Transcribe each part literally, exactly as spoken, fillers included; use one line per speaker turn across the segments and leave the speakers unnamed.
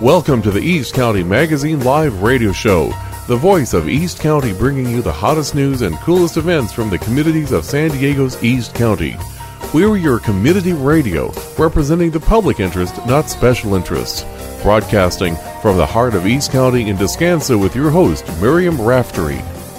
Welcome to the East County Magazine Live Radio Show, the voice of East County, bringing you the hottest news and coolest events from the communities of San Diego's East County. We're your community radio, representing the public interest, not special interests. Broadcasting from the heart of East County in Descanso with your host, Miriam Raftery.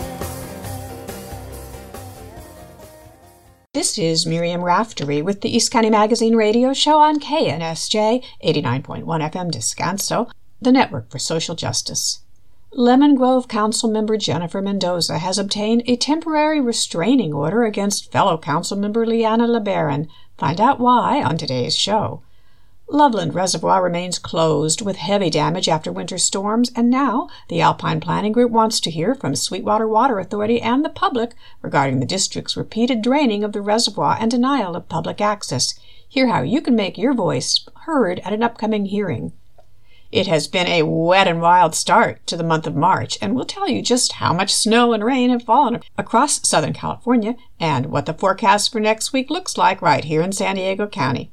This is Miriam Raftery with the East County Magazine Radio Show on K N S J eighty-nine point one F M Descanso, the Network for Social Justice. Lemon Grove Councilmember Jennifer Mendoza has obtained a temporary restraining order against fellow Councilmember Leanna LeBaron. Find out why on today's show. Loveland Reservoir remains closed with heavy damage after winter storms, and now the Alpine Planning Group wants to hear from Sweetwater Water Authority and the public regarding the district's repeated draining of the reservoir and denial of public access. Hear how you can make your voice heard at an upcoming hearing. It has been a wet and wild start to the month of March, and we'll tell you just how much snow and rain have fallen across Southern California and what the forecast for next week looks like right here in San Diego County.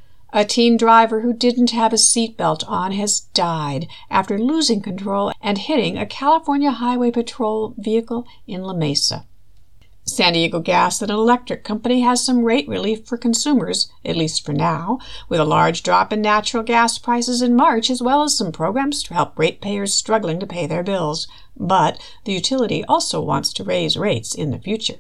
A teen driver who didn't have a seatbelt on has died after losing control and hitting a California Highway Patrol vehicle in La Mesa. San Diego Gas and Electric Company has some rate relief for consumers, at least for now, with a large drop in natural gas prices in March, as well as some programs to help ratepayers struggling to pay their bills. But the utility also wants to raise rates in the future.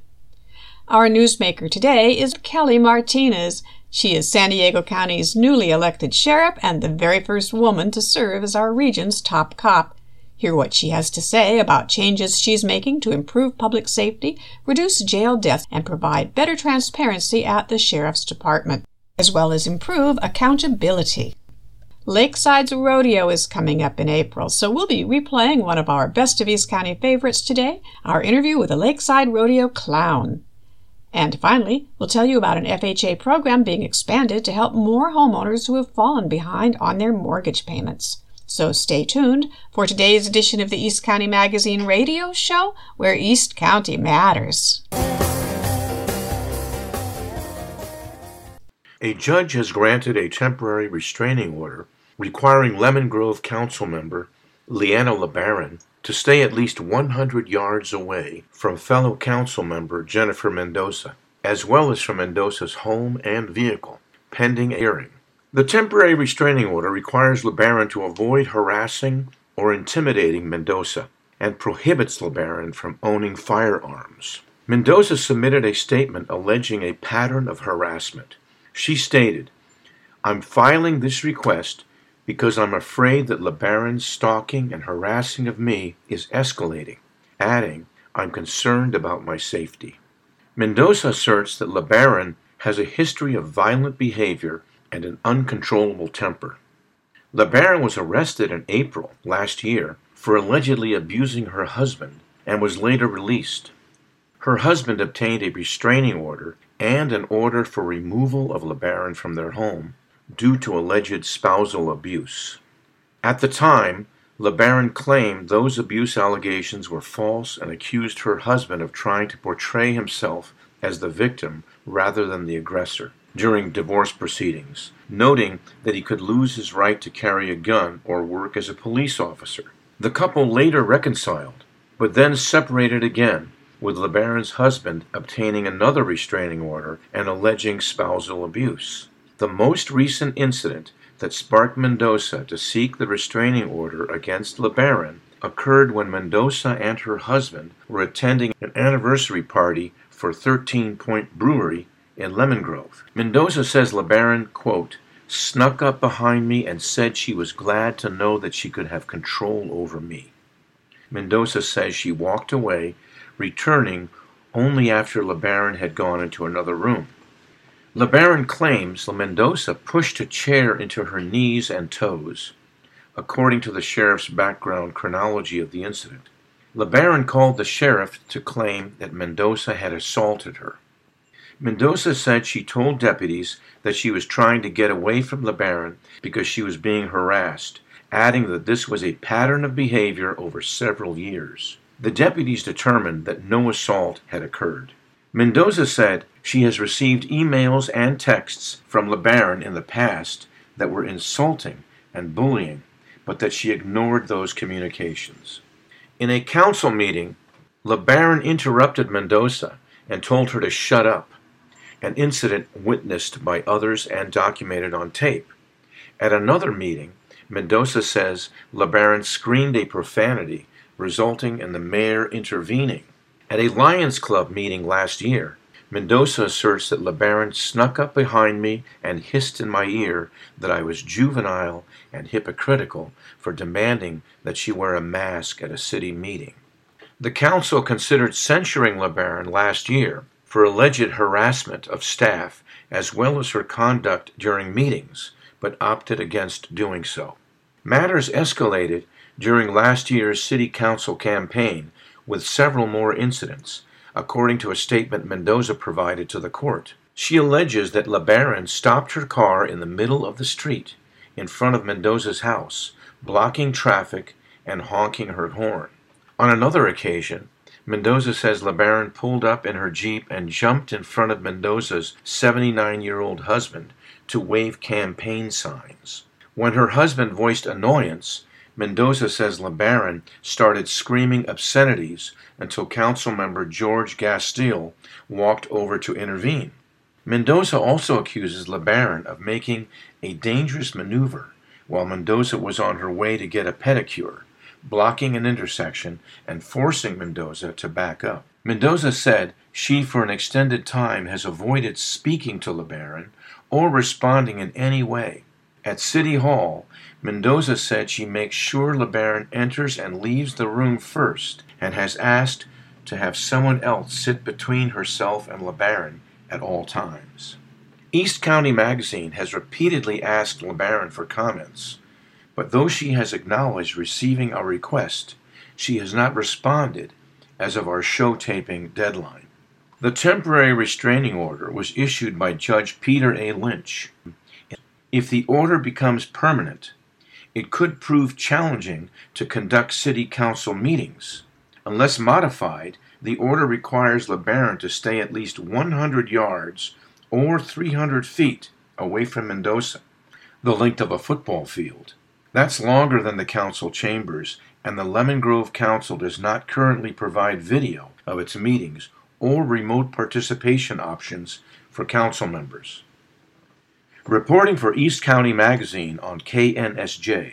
Our newsmaker today is Kelly Martinez. She is San Diego County's newly elected sheriff and the very first woman to serve as our region's top cop. Hear what she has to say about changes she's making to improve public safety, reduce jail deaths, and provide better transparency at the Sheriff's Department, as well as improve accountability. Lakeside's rodeo is coming up in April, so we'll be replaying one of our Best of East County favorites today, our interview with a Lakeside Rodeo clown. And finally, we'll tell you about an F H A program being expanded to help more homeowners who have fallen behind on their mortgage payments. So stay tuned for today's edition of the East County Magazine Radio Show, where East County matters.
A judge has granted a temporary restraining order requiring Lemon Grove Councilmember Leanna LeBaron to stay at least one hundred yards away from fellow council member Jennifer Mendoza, as well as from Mendoza's home and vehicle, pending a hearing. The temporary restraining order requires LeBaron to avoid harassing or intimidating Mendoza and prohibits LeBaron from owning firearms. Mendoza submitted a statement alleging a pattern of harassment. She stated, "I'm filing this request because I'm afraid that LeBaron's stalking and harassing of me is escalating," adding, "I'm concerned about my safety." Mendoza asserts that LeBaron has a history of violent behavior and an uncontrollable temper. LeBaron was arrested in April last year for allegedly abusing her husband and was later released. Her husband obtained a restraining order and an order for removal of LeBaron from their home due to alleged spousal abuse. At the time, LeBaron claimed those abuse allegations were false and accused her husband of trying to portray himself as the victim rather than the aggressor during divorce proceedings, noting that he could lose his right to carry a gun or work as a police officer. The couple later reconciled, but then separated again, with LeBaron's husband obtaining another restraining order and alleging spousal abuse. The most recent incident that sparked Mendoza to seek the restraining order against LeBaron occurred when Mendoza and her husband were attending an anniversary party for thirteen Point Brewery in Lemon Grove. Mendoza says LeBaron, quote, "snuck up behind me and said she was glad to know that she could have control over me." Mendoza says she walked away, returning only after LeBaron had gone into another room. LeBaron claims Mendoza pushed a chair into her knees and toes, according to the sheriff's background chronology of the incident. LeBaron called the sheriff to claim that Mendoza had assaulted her. Mendoza said she told deputies that she was trying to get away from LeBaron because she was being harassed, adding that this was a pattern of behavior over several years. The deputies determined that no assault had occurred. Mendoza said she has received emails and texts from LeBaron in the past that were insulting and bullying, but that she ignored those communications. In a council meeting, LeBaron interrupted Mendoza and told her to shut up, an incident witnessed by others and documented on tape. At another meeting, Mendoza says LeBaron screamed a profanity, resulting in the mayor intervening. At a Lions Club meeting last year, Mendoza asserts that LeBaron snuck up behind me and hissed in my ear that I was juvenile and hypocritical for demanding that she wear a mask at a city meeting. The council considered censuring LeBaron last year for alleged harassment of staff as well as her conduct during meetings, but opted against doing so. Matters escalated during last year's city council campaign with several more incidents, according to a statement Mendoza provided to the court. She alleges that LeBaron stopped her car in the middle of the street in front of Mendoza's house, blocking traffic and honking her horn. On another occasion, Mendoza says LeBaron pulled up in her Jeep and jumped in front of Mendoza's seventy-nine-year-old husband to wave campaign signs. When her husband voiced annoyance, Mendoza says LeBaron started screaming obscenities until Councilmember George Gastile walked over to intervene. Mendoza also accuses LeBaron of making a dangerous maneuver while Mendoza was on her way to get a pedicure, blocking an intersection and forcing Mendoza to back up. Mendoza said she for an extended time has avoided speaking to LeBaron or responding in any way. At City Hall, Mendoza said she makes sure LeBaron enters and leaves the room first and has asked to have someone else sit between herself and LeBaron at all times. East County Magazine has repeatedly asked LeBaron for comments, but though she has acknowledged receiving a request, she has not responded as of our show taping deadline. The temporary restraining order was issued by Judge Peter A. Lynch. If the order becomes permanent, it could prove challenging to conduct city council meetings. Unless modified, the order requires LeBaron to stay at least one hundred yards or three hundred feet away from Mendoza, the length of a football field. That's longer than the council chambers, and the Lemon Grove Council does not currently provide video of its meetings or remote participation options for council members. Reporting for East County Magazine on K N S J,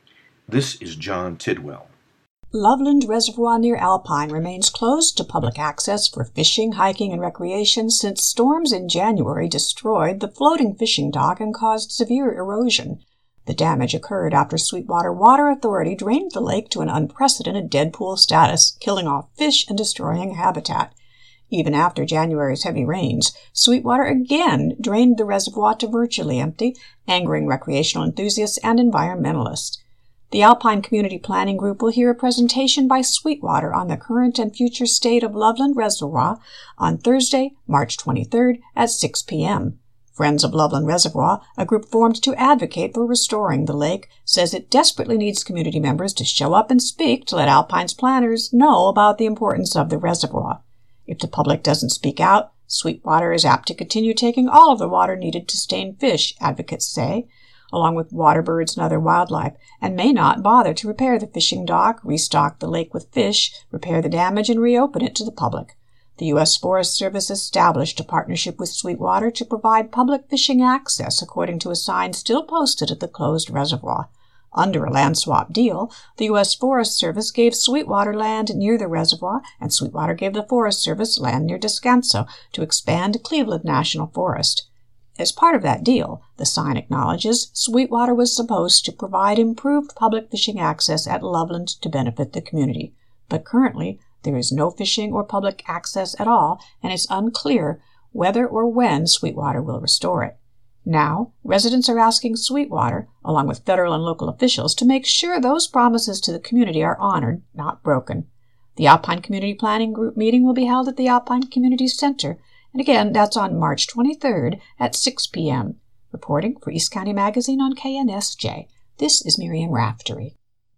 this is John Tidwell.
Loveland Reservoir near Alpine remains closed to public access for fishing, hiking, and recreation since storms in January destroyed the floating fishing dock and caused severe erosion. The damage occurred after Sweetwater Water Authority drained the lake to an unprecedented dead pool status, killing off fish and destroying habitat. Even after January's heavy rains, Sweetwater again drained the reservoir to virtually empty, angering recreational enthusiasts and environmentalists. The Alpine Community Planning Group will hear a presentation by Sweetwater on the current and future state of Loveland Reservoir on Thursday, March twenty-third at six p.m. Friends of Loveland Reservoir, a group formed to advocate for restoring the lake, says it desperately needs community members to show up and speak to let Alpine's planners know about the importance of the reservoir. If the public doesn't speak out, Sweetwater is apt to continue taking all of the water needed to sustain fish, advocates say, along with water birds and other wildlife, and may not bother to repair the fishing dock, restock the lake with fish, repair the damage, and reopen it to the public. The U S Forest Service established a partnership with Sweetwater to provide public fishing access, according to a sign still posted at the closed reservoir. Under a land swap deal, the U S Forest Service gave Sweetwater land near the reservoir, and Sweetwater gave the Forest Service land near Descanso to expand Cleveland National Forest. As part of that deal, the sign acknowledges Sweetwater was supposed to provide improved public fishing access at Loveland to benefit the community. But currently, there is no fishing or public access at all, and it's unclear whether or when Sweetwater will restore it. Now, residents are asking Sweetwater, along with federal and local officials, to make sure those promises to the community are honored, not broken. The Alpine Community Planning Group meeting will be held at the Alpine Community Center, and again, that's on March twenty-third at six p.m. Reporting for East County Magazine on K N S J, this is Miriam Raftery.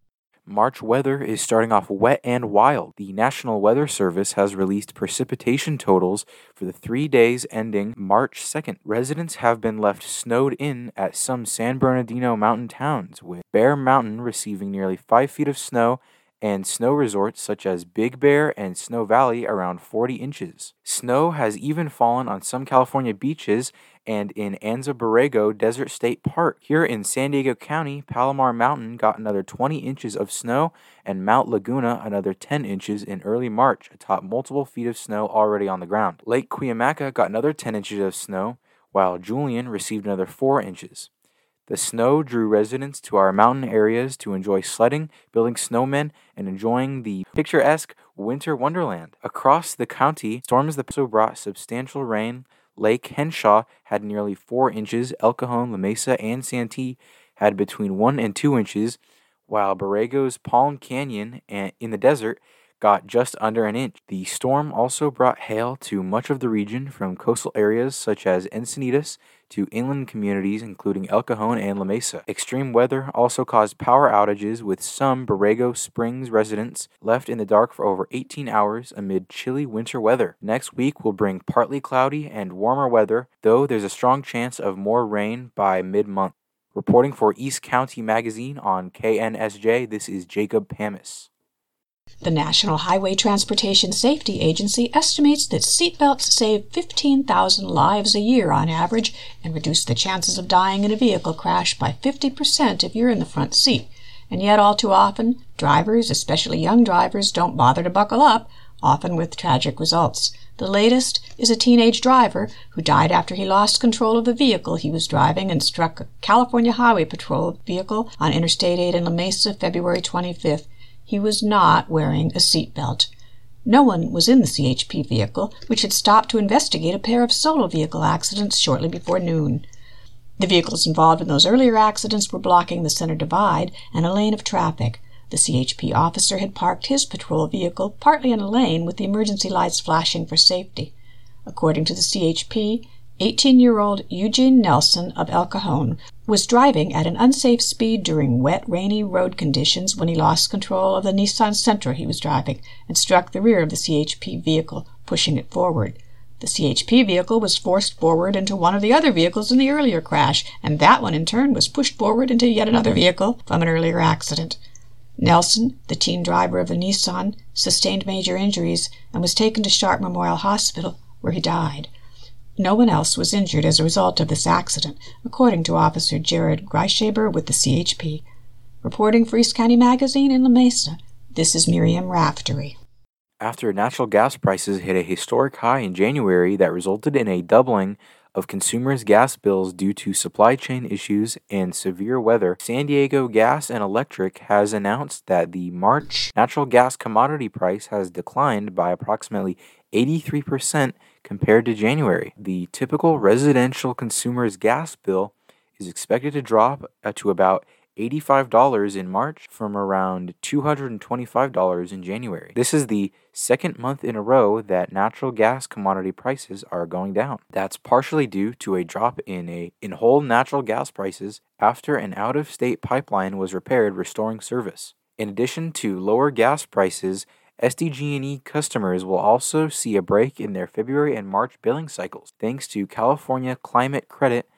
March weather is starting off wet and wild. The National Weather Service has released precipitation totals for the three days ending March second. Residents have been left snowed in at some San Bernardino mountain towns, with Bear Mountain receiving nearly five feet of snow and snow resorts such as Big Bear and Snow Valley around forty inches. Snow has even fallen on some California beaches and in Anza Borrego Desert State Park. Here in San Diego County, Palomar Mountain got another twenty inches of snow, and Mount Laguna another ten inches in early March, atop multiple feet of snow already on the ground. Lake Cuyamaca got another ten inches of snow, while Julian received another four inches. The snow drew residents to our mountain areas to enjoy sledding, building snowmen, and enjoying the picturesque winter wonderland. Across the county, storms that also brought substantial rain. Lake Henshaw had nearly four inches, El Cajon, La Mesa, and Santee had between one and two inches, while Borrego's Palm Canyon in the desert got just under an inch. The storm also brought hail to much of the region, from coastal areas such as Encinitas to inland communities including El Cajon and La Mesa. Extreme weather also caused power outages, with some Borrego Springs residents left in the dark for over eighteen hours amid chilly winter weather. Next week will bring partly cloudy and warmer weather, though there's a strong chance of more rain by mid-month. Reporting for East County Magazine on K N S J, this is Jacob Pamis.
The National Highway Transportation Safety Agency estimates that seatbelts save fifteen thousand lives a year on average and reduce the chances of dying in a vehicle crash by fifty percent if you're in the front seat. And yet, all too often, drivers, especially young drivers, don't bother to buckle up, often with tragic results. The latest is a teenage driver who died after he lost control of the vehicle he was driving and struck a California Highway Patrol vehicle on Interstate eight in La Mesa, February twenty-fifth. He was not wearing a seatbelt. No one was in the C H P vehicle, which had stopped to investigate a pair of solo vehicle accidents shortly before noon. The vehicles involved in those earlier accidents were blocking the center divide and a lane of traffic. The C H P officer had parked his patrol vehicle partly in a lane with the emergency lights flashing for safety. According to the C H P, eighteen-year-old Eugene Nelson of El Cajon was driving at an unsafe speed during wet, rainy road conditions when he lost control of the Nissan Sentra he was driving and struck the rear of the C H P vehicle, pushing it forward. The C H P vehicle was forced forward into one of the other vehicles in the earlier crash, and that one in turn was pushed forward into yet another vehicle from an earlier accident. Nelson, the teen driver of the Nissan, sustained major injuries and was taken to Sharp Memorial Hospital, where he died. No one else was injured as a result of this accident, according to Officer Jared Greishaber with the C H P. Reporting for East County Magazine in La Mesa, this is Miriam Raftery.
After natural gas prices hit a historic high in January that resulted in a doubling of consumers' gas bills due to supply chain issues and severe weather, San Diego Gas and Electric has announced that the March natural gas commodity price has declined by approximately eighty-three percent compared to January. The typical residential consumer's gas bill is expected to drop to about eighty-five dollars in March from around two hundred twenty-five dollars in January. This is the second month in a row that natural gas commodity prices are going down. That's partially due to a drop in a in whole natural gas prices after an out-of-state pipeline was repaired, restoring service. In addition to lower gas prices, S D G and E customers will also see a break in their February and March billing cycles. Thanks to California Climate Credit,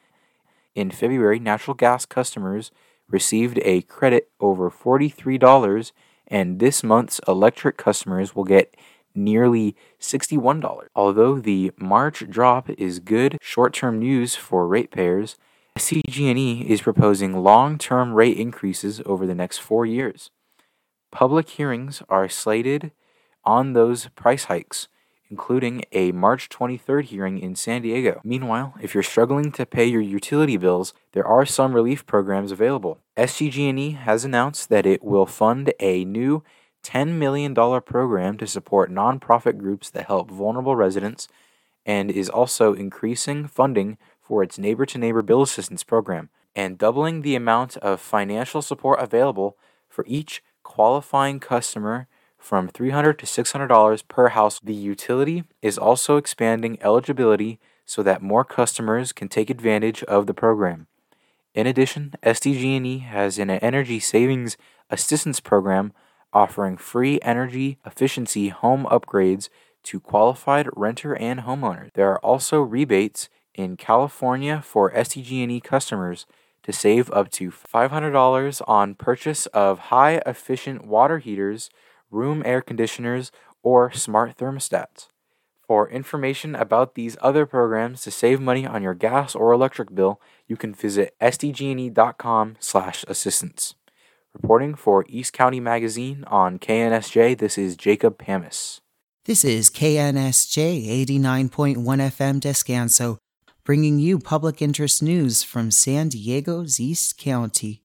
in February, natural gas customers received a credit over forty-three dollars, and this month's electric customers will get nearly sixty-one dollars. Although the March drop is good short-term news for ratepayers, S D G and E is proposing long-term rate increases over the next four years. Public hearings are slated on those price hikes, including a March twenty-third hearing in San Diego. Meanwhile, if you're struggling to pay your utility bills, there are some relief programs available. S D G and E has announced that it will fund a new ten million dollars program to support nonprofit groups that help vulnerable residents, and is also increasing funding for its neighbor-to-neighbor bill assistance program, and doubling the amount of financial support available for each qualifying customer from three hundred dollars to six hundred dollars per house. The utility is also expanding eligibility so that more customers can take advantage of the program. In addition, S D G and E has an energy savings assistance program offering free energy efficiency home upgrades to qualified renter and homeowners. There are also rebates in California for S D G and E customers to save up to five hundred dollars on purchase of high-efficient water heaters, room air conditioners, or smart thermostats. For information about these other programs to save money on your gas or electric bill, you can visit s d g and e dot com slash assistance. Reporting for East County Magazine on K N S J, this is Jacob Pamis.
This is K N S J eighty-nine point one F M Descanso, bringing you public interest news from San Diego's East County.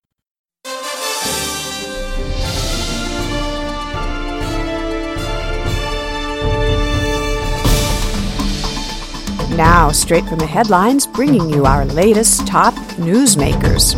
Now, straight from the headlines, bringing you our latest top newsmakers.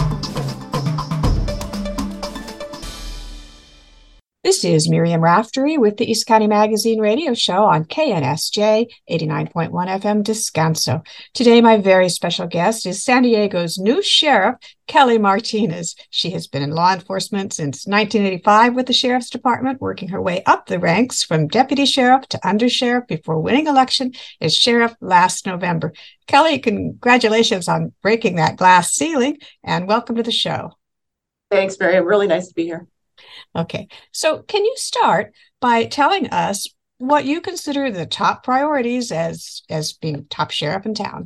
This is Miriam Raftery with the East County Magazine radio show on K N S J eighty-nine point one F M Descanso. Today, my very special guest is San Diego's new sheriff, Kelly Martinez. She has been in law enforcement since nineteen eighty-five with the Sheriff's Department, working her way up the ranks from deputy sheriff to undersheriff before winning election as sheriff last November. Kelly, congratulations on breaking that glass ceiling, and welcome to the show.
Thanks, Miriam. Really nice to be here.
Okay, so can you start by telling us what you consider the top priorities as as being top sheriff in town?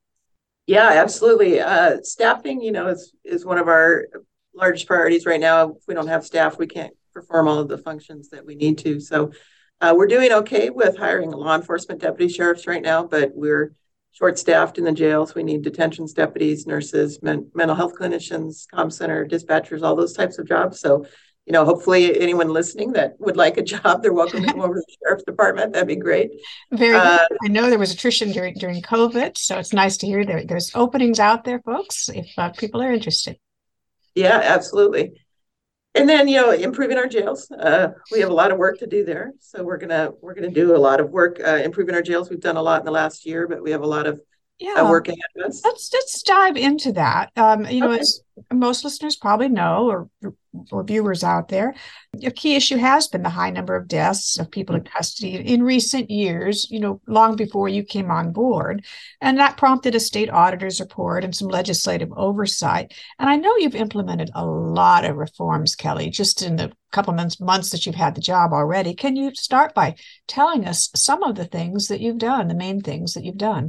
Yeah, absolutely. Uh, staffing, you know, is is one of our largest priorities right now. If we don't have staff, we can't perform all of the functions that we need to. So uh, we're doing okay with hiring law enforcement deputy sheriffs right now, but we're short-staffed in the jails. We need detentions deputies, nurses, men, mental health clinicians, comm center, dispatchers, all those types of jobs. So you know, hopefully anyone listening that would like a job, they're welcome to come over to the Sheriff's Department. That'd be great.
Very
uh,
good. I know there was attrition during during COVID, so it's nice to hear there, there's openings out there, folks, if uh, people are interested.
Yeah, absolutely. And then, you know, improving our jails. Uh, we have a lot of work to do there. So we're gonna we're gonna do a lot of work uh, improving our jails. We've done a lot in the last year, but we have a lot of
Yeah,
uh, work ahead of us.
let's let's dive into that. Um, you know,
Okay.
as most listeners probably know, or or viewers out there, a key issue has been the high number of deaths of people in custody in recent years. You know, long before you came on board, and that prompted a state auditor's report and some legislative oversight. And I know you've implemented a lot of reforms, Kelly, just in the couple months months that you've had the job already. Can you start by telling us some of the things that you've done, the main things that you've done?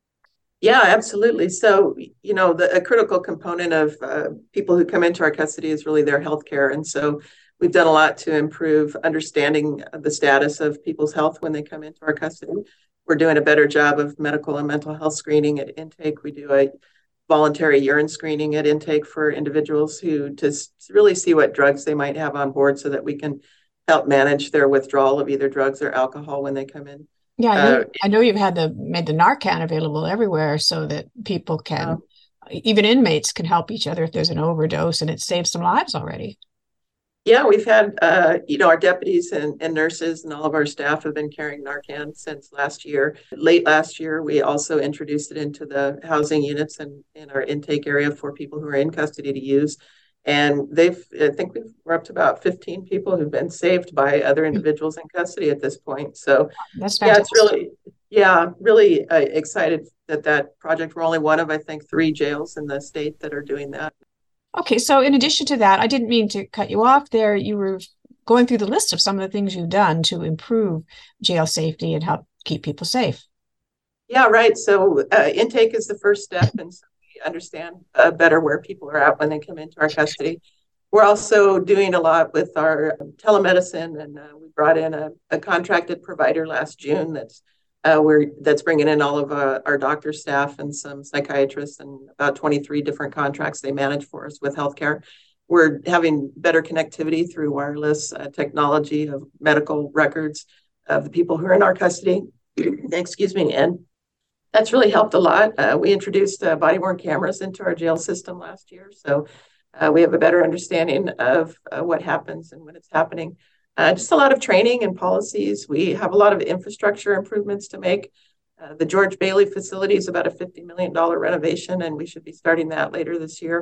Yeah, absolutely. So, you know, the, a critical component of uh, people who come into our custody is really their health care. And so we've done a lot to improve understanding the status of people's health when they come into our custody. We're doing a better job of medical and mental health screening at intake. We do a voluntary urine screening at intake for individuals who to really see what drugs they might have on board so that we can help manage their withdrawal of either drugs or alcohol when they come in.
Yeah, I know,
Uh,
I know you've had the made the Narcan available everywhere so that people can,
Yeah.
even inmates can help each other if there's an overdose, and it saves some lives already.
Yeah, we've had, uh, you know, our deputies and, and nurses and all of our staff have been carrying Narcan since last year. Late last year, we also introduced it into the housing units and in our intake area for people who are in custody to use. And they've, I think we've, we're up to about fifteen people who've been saved by other individuals in custody at this point. So
That's
yeah,
fantastic.
it's really, yeah, really uh, excited that that project, we're only one of, I think, three jails in the state that are doing that.
Okay, so in addition to that, I didn't mean to cut you off there. You were going through the list of some of the things you've done to improve jail safety and help keep people safe.
Yeah, right. So uh, intake is the first step, and so we understand uh, better where people are at when they come into our custody. We're also doing a lot with our telemedicine, and uh, we brought in a, a contracted provider last June that's uh, we're that's bringing in all of uh, our doctor staff and some psychiatrists and about twenty-three different contracts they manage for us with healthcare. We're having better connectivity through wireless uh, technology of medical records of the people who are in our custody. Excuse me, and that's really helped a lot. Uh, we introduced uh, body-worn cameras into our jail system last year, so uh, we have a better understanding of uh, what happens and when it's happening. Uh, just a lot of training and policies. We have a lot of infrastructure improvements to make. Uh, the George Bailey facility is about a fifty million dollars renovation, and we should be starting that later this year.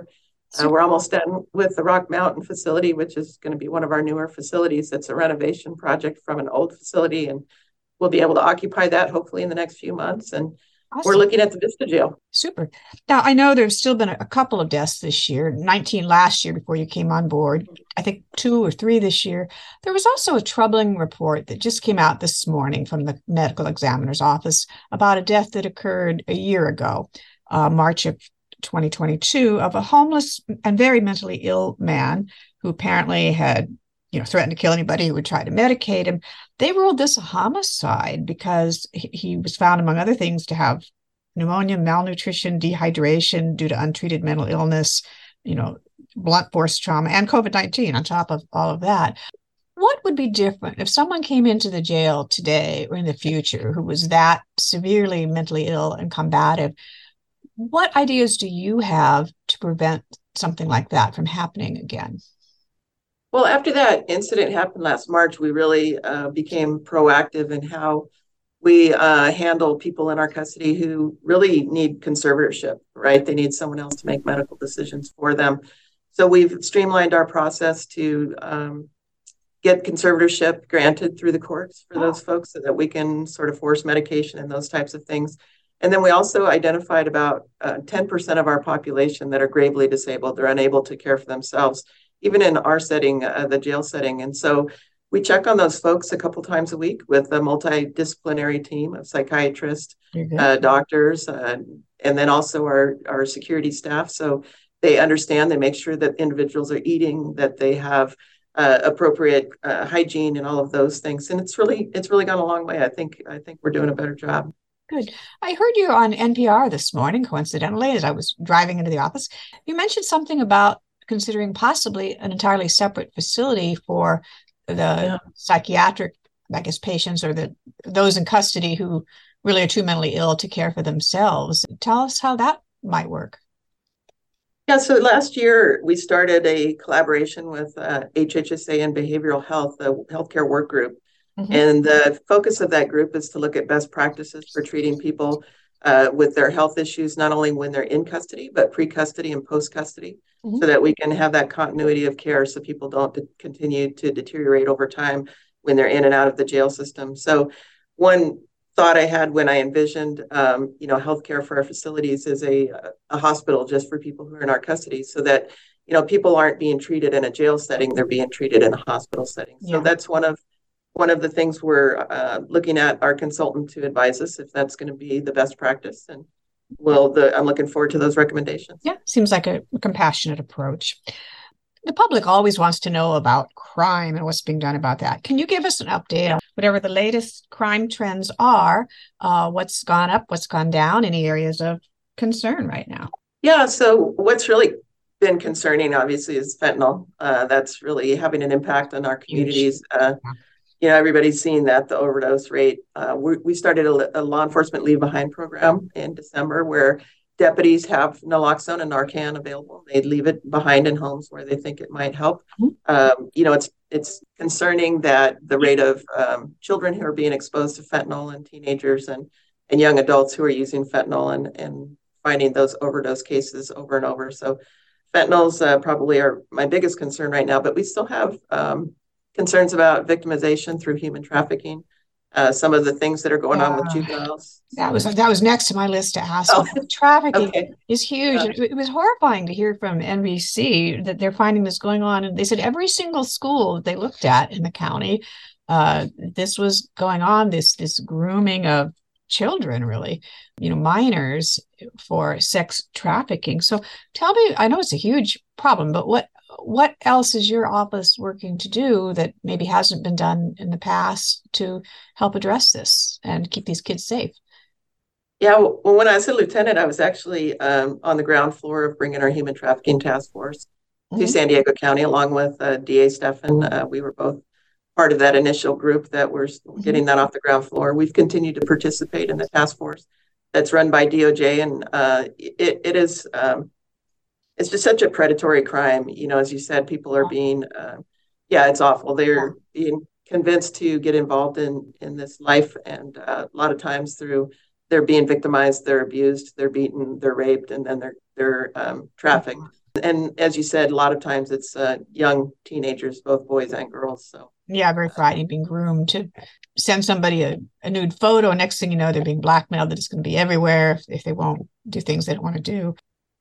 Uh, we're almost done with the Rock Mountain facility, which is going to be one of our newer facilities. That's a renovation project from an old facility, and we'll be able to occupy that hopefully in the next few months. And awesome. We're looking at the Vista Jail.
Super. Now, I know there's still been a couple of deaths this year, nineteen last year before you came on board, I think two or three this year. There was also a troubling report that just came out this morning from the medical examiner's office about a death that occurred a year ago, uh, March of twenty twenty-two, of a homeless and very mentally ill man who apparently had, you know, threatened to kill anybody who would try to medicate him. They ruled this a homicide because he, he was found, among other things, to have pneumonia, malnutrition, dehydration due to untreated mental illness, you know, blunt force trauma, and COVID nineteen on top of all of that. What would be different if someone came into the jail today or in the future who was that severely mentally ill and combative? What ideas do you have to prevent something like that from happening again?
Well, after that incident happened last March, we really uh, became proactive in how we uh, handle people in our custody who really need conservatorship, right? They need someone else to make medical decisions for them. So we've streamlined our process to um, get conservatorship granted through the courts for those folks so that we can sort of force medication and those types of things. And then we also identified about uh, ten percent of our population that are gravely disabled. They're unable to care for themselves, even in our setting, uh, the jail setting. And so we check on those folks a couple times a week with a multidisciplinary team of psychiatrists, uh, doctors, uh, and then also our, our security staff. So they understand, they make sure that individuals are eating, that they have uh, appropriate uh, hygiene and all of those things. And it's really, it's really gone a long way. I think, I think we're doing a better job.
Good. I heard you on N P R this morning, coincidentally, as I was driving into the office. You mentioned something about considering possibly an entirely separate facility for the yeah. psychiatric, I guess, patients or the those in custody who really are too mentally ill to care for themselves. Tell us how that might work.
Yeah, so last year we started a collaboration with uh, H H S A and Behavioral Health, a healthcare work group. Mm-hmm. And the focus of that group is to look at best practices for treating people uh, with their health issues, not only when they're in custody, but pre-custody and post-custody, mm-hmm. so that we can have that continuity of care so people don't de- continue to deteriorate over time when they're in and out of the jail system. So one thought I had when I envisioned, um, you know, healthcare for our facilities is a, a hospital just for people who are in our custody, so that, you know, people aren't being treated in a jail setting, they're being treated in a hospital setting. So yeah. that's one of One of the things we're uh, looking at our consultant to advise us if that's going to be the best practice. And well, the, I'm looking forward to those recommendations.
Yeah, seems like a compassionate approach. The public always wants to know about crime and what's being done about that. Can you give us an update on whatever the latest crime trends are, uh, what's gone up, what's gone down, any areas of concern right now?
Yeah, so what's really been concerning, obviously, is fentanyl. Uh, that's really having an impact on our communities. Uh, yeah. You know, everybody's seen that, the overdose rate. Uh, we, we started a, a law enforcement leave behind program in December where deputies have naloxone and Narcan available. They leave it behind in homes where they think it might help. Mm-hmm. Um, you know, it's it's concerning that the rate of um, children who are being exposed to fentanyl and teenagers and, and young adults who are using fentanyl and, and finding those overdose cases over and over. So fentanyls uh, probably are my biggest concern right now, but we still have um, concerns about victimization through human trafficking, uh, some of the things that are going yeah. on with juveniles.
That was that was next to my list to ask. Oh. Trafficking okay. is huge. Yeah. It, it was horrifying to hear from N B C that they're finding this going on. And they said every single school they looked at in the county, uh, this was going on, this this grooming of children, really, you know, minors for sex trafficking. So tell me, I know it's a huge problem, but what What else is your office working to do that maybe hasn't been done in the past to help address this and keep these kids safe?
Yeah, well, when I was a lieutenant, I was actually um, on the ground floor of bringing our human trafficking task force mm-hmm. to San Diego County, along with uh, D A Stephan. Uh, we were both part of that initial group that were mm-hmm. getting that off the ground floor. We've continued to participate in the task force that's run by D O J, and uh, it, it is... Um, It's just such a predatory crime. You know, as you said, people are being, uh, yeah, it's awful. They're being convinced to get involved in, in this life. And uh, a lot of times through, they're being victimized, they're abused, they're beaten, they're raped, and then they're, they're um, trafficked. And as you said, a lot of times it's uh, young teenagers, both boys and girls. So
yeah, very frightening, being groomed to send somebody a, a nude photo. Next thing you know, they're being blackmailed that it's going to be everywhere if, if they won't do things they don't want to do.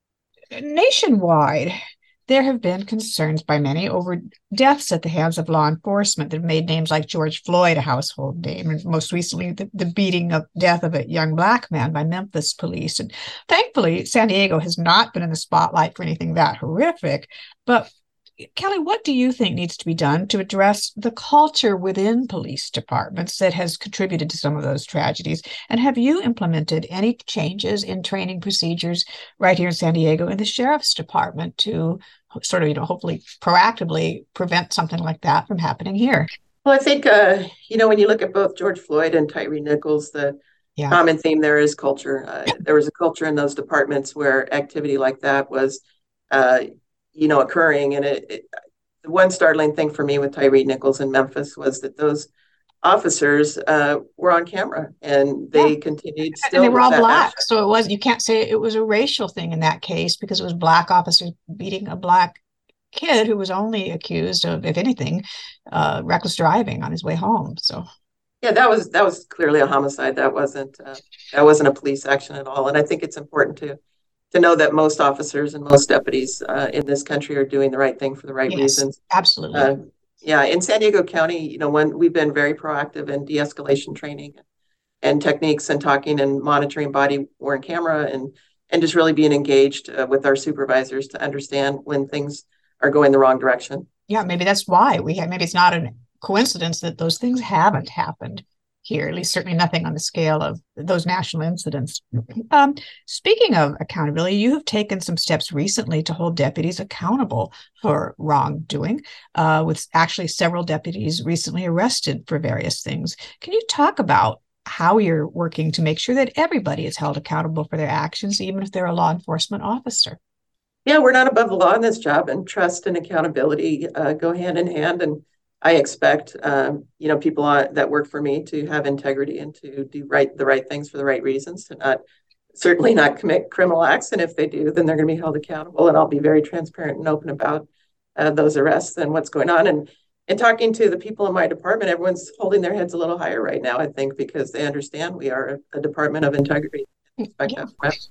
Nationwide, there have been concerns by many over deaths at the hands of law enforcement that have made names like George Floyd a household name, and most recently the, the beating of death of a young black man by Memphis police. And thankfully, San Diego has not been in the spotlight for anything that horrific. But Kelly, what do you think needs to be done to address the culture within police departments that has contributed to some of those tragedies? And have you implemented any changes in training procedures right here in San Diego in the sheriff's department to sort of, you know, hopefully proactively prevent something like that from happening here?
Well, I think, uh, you know, when you look at both George Floyd and Tyre Nichols, the yeah. common theme there is culture. Uh, there was a culture in those departments where activity like that was uh, you know, occurring. And it, it, the one startling thing for me with Tyre Nichols in Memphis was that those officers uh, were on camera and they yeah. continued still.
And they were all black.
Action.
So it was, you can't say it was a racial thing in that case because it was black officers beating a black kid who was only accused of, if anything, uh, reckless driving on his way home. So.
Yeah, that was, that was clearly a homicide. That wasn't, uh, that wasn't a police action at all. And I think it's important to to know that most officers and most deputies uh, in this country are doing the right thing for the right
yes,
reasons.
Absolutely.
Uh, yeah, in San Diego County, you know, when we've been very proactive in de-escalation training and techniques and talking and monitoring body worn camera and and just really being engaged uh, with our supervisors to understand when things are going the wrong direction.
Yeah, maybe that's why we have, maybe it's not a coincidence that those things haven't happened here, at least certainly nothing on the scale of those national incidents. Um, speaking of accountability, you have taken some steps recently to hold deputies accountable for wrongdoing, uh, with actually several deputies recently arrested for various things. Can you talk about how you're working to make sure that everybody is held accountable for their actions, even if they're a law enforcement officer?
Yeah, we're not above the law in this job, and trust and accountability uh, go hand in hand. And I expect, um, you know, people that work for me to have integrity and to do right the right things for the right reasons, to not certainly not commit criminal acts. And if they do, then they're going to be held accountable. And I'll be very transparent and open about uh, those arrests and what's going on. And in talking to the people in my department, everyone's holding their heads a little higher right now, I think, because they understand we are a, a department of integrity.
Yeah.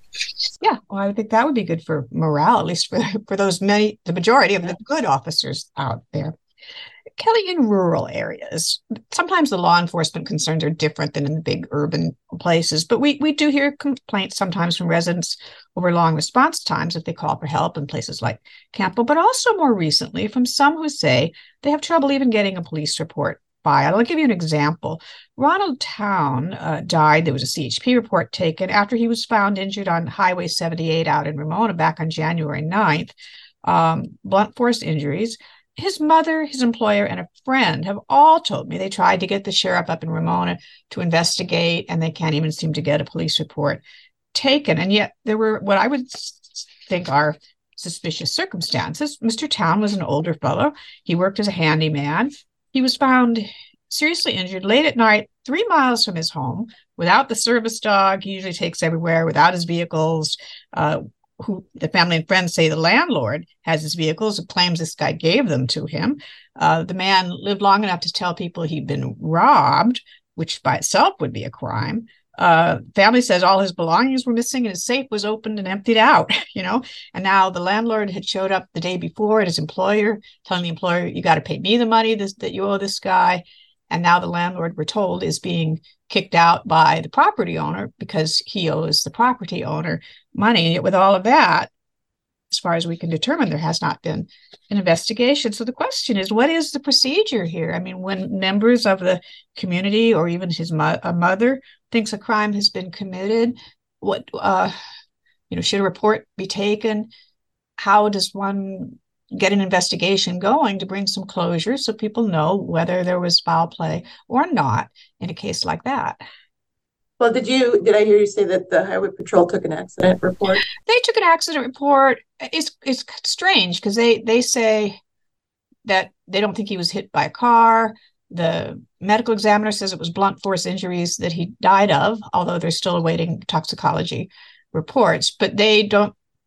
yeah, well, I think that would be good for morale, at least for for those many, the majority of the good officers out there. Kelly, in rural areas, sometimes the law enforcement concerns are different than in the big urban places, but we, we do hear complaints sometimes from residents over long response times if they call for help in places like Campbell, but also more recently from some who say they have trouble even getting a police report filed. I'll give you an example. Ronald Town uh, died. There was a C H P report taken after he was found injured on Highway seventy-eight out in Ramona back on January ninth. Um, blunt force injuries. His mother, his employer, and a friend have all told me they tried to get the sheriff up in Ramona to investigate, and they can't even seem to get a police report taken. And yet there were what I would think are suspicious circumstances. Mister Town was an older fellow. He worked as a handyman. He was found seriously injured late at night, three miles from his home, without the service dog he usually takes everywhere, without his vehicles, uh, who the family and friends say the landlord has his vehicles and claims this guy gave them to him. Uh, the man lived long enough to tell people he'd been robbed, which by itself would be a crime. Uh, family says all his belongings were missing and his safe was opened and emptied out, you know, and now the landlord had showed up the day before at his employer, telling the employer, you got to pay me the money this, that you owe this guy. And now the landlord, we're told, is being kicked out by the property owner because he owes the property owner money. And yet with all of that, as far as we can determine, there has not been an investigation. So the question is, what is the procedure here? I mean, when members of the community or even his mo- a mother thinks a crime has been committed, what, uh, you know, should a report be taken? How does one get an investigation going to bring some closure so people know whether there was foul play or not in a case like that?
Well, did you, did I hear you say that the Highway Patrol took an accident report?
They took an accident report. It's it's strange because they, they say that they don't think he was hit by a car. The medical examiner says it was blunt force injuries that he died of, although they're still awaiting toxicology reports. But they don't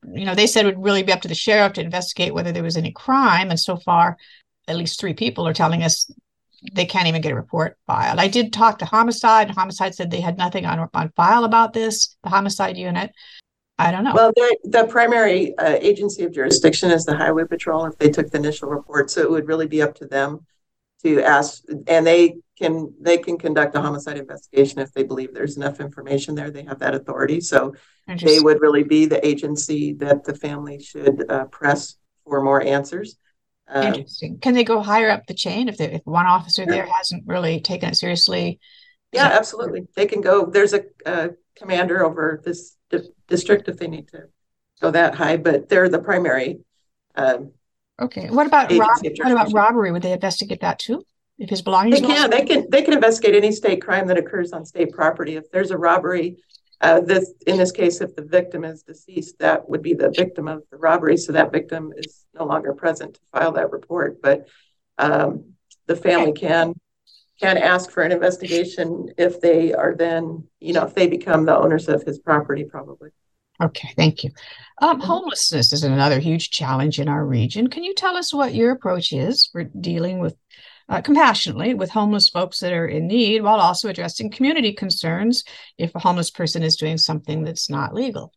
you know, they said it would really be up to the sheriff to investigate whether there was any crime. And so far, at least three people are telling us they can't even get a report filed. I did talk to homicide, and homicide said they had nothing on, on file about this, the homicide unit. I don't know.
Well, the primary uh, agency of jurisdiction is the Highway Patrol if they took the initial report. So it would really be up to them to ask, and they can they can conduct a homicide investigation if they believe there's enough information there. They have that authority. So they would really be the agency that the family should uh, press for more answers. Um,
Interesting. Can they go higher up the chain if if one officer there hasn't really taken it seriously?
Yeah, that- absolutely. They can go. There's a, a commander over this di- district if they need to go that high, but they're the primary. Um,
okay. What about rob- what about robbery? Would they investigate that too? If his belongings?
They can. They can. They can investigate any state crime that occurs on state property. If there's a robbery, uh, this in this case, if the victim is deceased, that would be the victim of the robbery. So that victim is no longer present to file that report. But um, the family can can ask for an investigation if they are then, you know, if they become the owners of his property, probably.
Okay, thank you. Um, homelessness is another huge challenge in our region. Can you tell us what your approach is for dealing with uh, compassionately with homeless folks that are in need, while also addressing community concerns if a homeless person is doing something that's not legal?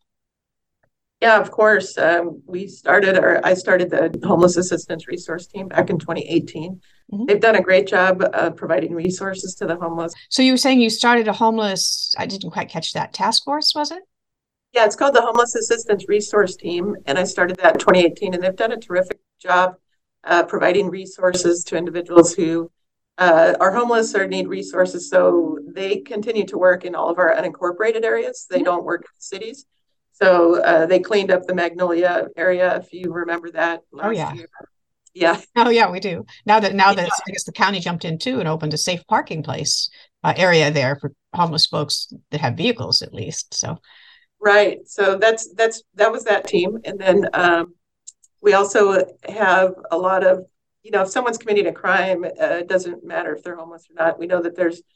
Yeah, of course. Um, we started, or I started the Homeless Assistance Resource Team back in twenty eighteen. Mm-hmm. They've done a great job uh, providing resources to the homeless.
So you were saying you started a homeless, I didn't quite catch that, task force, was it?
Yeah, it's called the Homeless Assistance Resource Team, and I started that in twenty eighteen, and they've done a terrific job uh, providing resources to individuals who uh, are homeless or need resources. So they continue to work in all of our unincorporated areas. They mm-hmm. don't work in cities. So uh, they cleaned up the Magnolia area, if you remember that last
oh, yeah.
year. Yeah.
Oh, yeah, we do. Now that now that yeah. I guess the county jumped in too and opened a safe parking place uh, area there for homeless folks that have vehicles, at least. So,
right. So that's that's that was that team, and then um, we also have a lot of, you know, if someone's committing a crime, uh, it doesn't matter if they're homeless or not. We know that there's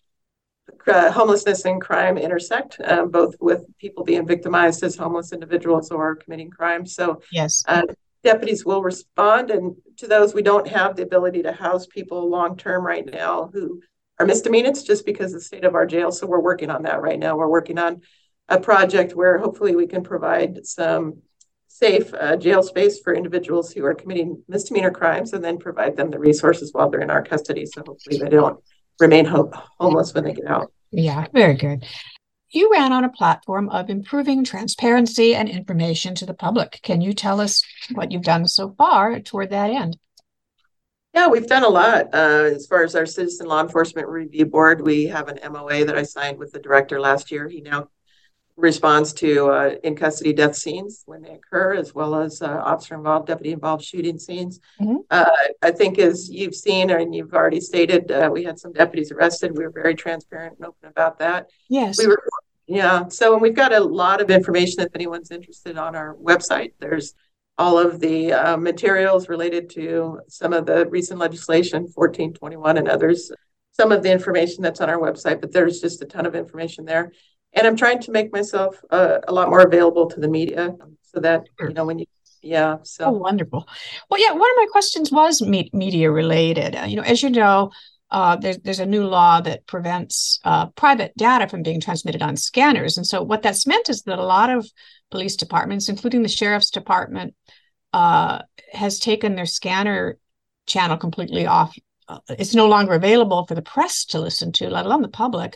Uh, homelessness and crime intersect, um, both with people being victimized as homeless individuals or committing crimes. So
yes,
uh, deputies will respond, and to those we don't have the ability to house people long term right now who are misdemeanors just because of the state of our jail. So we're working on that right now. We're working on a project where hopefully we can provide some safe uh, jail space for individuals who are committing misdemeanor crimes, and then provide them the resources while they're in our custody. So hopefully they don't remain ho- homeless when they get out.
Yeah, very good. You ran on a platform of improving transparency and information to the public. Can you tell us what you've done so far toward that end?
Yeah, we've done a lot. Uh, as far as our Citizen Law Enforcement Review Board, we have an M O A that I signed with the director last year. He now responds to uh, in-custody death scenes when they occur, as well as uh, officer-involved, deputy-involved shooting scenes. Mm-hmm. Uh, I think as you've seen and you've already stated, uh, we had some deputies arrested. We were very transparent and open about that.
Yes.
We were, yeah. So and we've got a lot of information if anyone's interested on our website. There's all of the uh, materials related to some of the recent legislation, fourteen twenty-one and others, some of the information that's on our website, but there's just a ton of information there. And I'm trying to make myself uh, a lot more available to the media so that, you know, when you, yeah. So
oh, wonderful. Well, yeah, one of my questions was me- media related. Uh, you know, as you know, uh, there's, there's a new law that prevents uh, private data from being transmitted on scanners. And so what that's meant is that a lot of police departments, including the sheriff's department, uh, has taken their scanner channel completely off. Uh, it's no longer available for the press to listen to, let alone the public.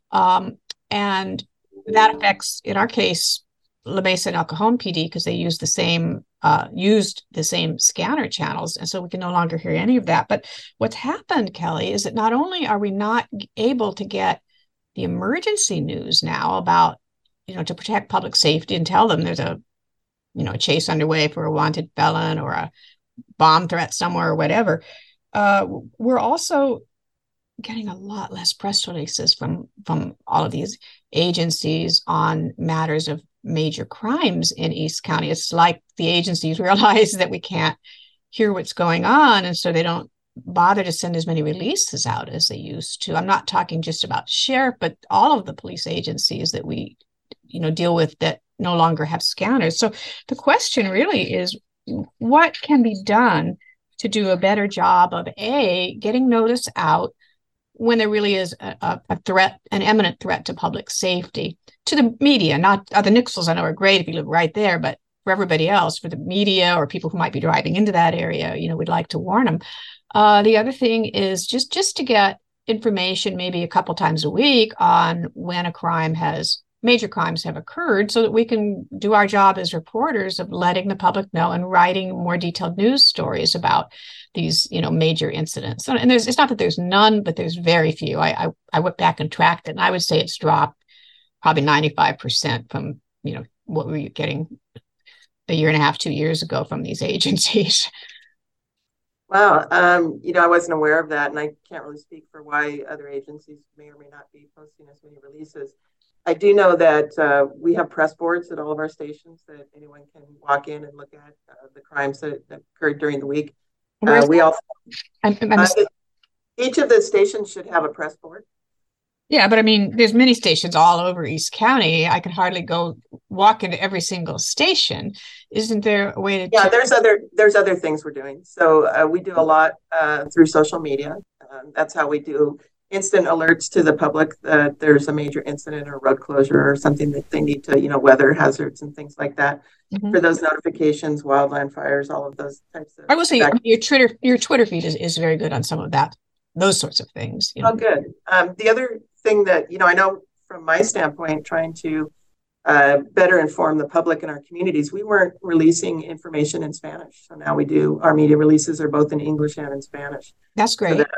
Um, And that affects, in our case, La Mesa and El Cajon P D, because they use the same, uh, used the same scanner channels. And so we can no longer hear any of that. But what's happened, Kelly, is that not only are we not able to get the emergency news now about, you know, to protect public safety and tell them there's a, you know, a chase underway for a wanted felon or a bomb threat somewhere or whatever, uh, we're also getting a lot less press releases from, from all of these agencies on matters of major crimes in East County. It's like the agencies realize that we can't hear what's going on, and so they don't bother to send as many releases out as they used to. I'm not talking just about sheriff, but all of the police agencies that we, you know, deal with that no longer have scanners. So the question really is, what can be done to do a better job of A, getting notice out when there really is a, a threat, an imminent threat to public safety, to the media, not uh, the Nixles I know are great if you live right there, but for everybody else, for the media or people who might be driving into that area, you know, we'd like to warn them. Uh, the other thing is just, just to get information maybe a couple times a week on when a crime has, major crimes have occurred, so that we can do our job as reporters of letting the public know and writing more detailed news stories about these, you know, major incidents. And there's, it's not that there's none, but there's very few. I, I, I went back and tracked it, and I would say it's dropped probably ninety-five percent from, you know, what we were getting a year and a half, two years ago from these agencies.
Wow. Um, you know, I wasn't aware of that, and I can't really speak for why other agencies may or may not be posting as many releases. I do know that uh, we have press boards at all of our stations that anyone can walk in and look at uh, the crimes that, that occurred during the week. Uh, we also, I'm, I'm uh, each of the stations should have a press board.
Yeah, but I mean, there's many stations all over East County. I could hardly go walk into every single station. Isn't there a way to?
Yeah, there's other there's other things we're doing. So uh, we do a lot uh, through social media. Um, that's how we do instant alerts to the public that there's a major incident or road closure or something that they need to, you know, weather hazards and things like that. Mm-hmm. For those notifications, wildland fires, all of those types of.
I will say your Twitter your Twitter feed is, is very good on some of that, those sorts of things. You know?
Oh, good. Um, the other thing that, you know, I know from my standpoint, trying to uh, better inform the public in our communities, we weren't releasing information in Spanish. So now we do. Our media releases are both in English and in Spanish.
That's great.
So that,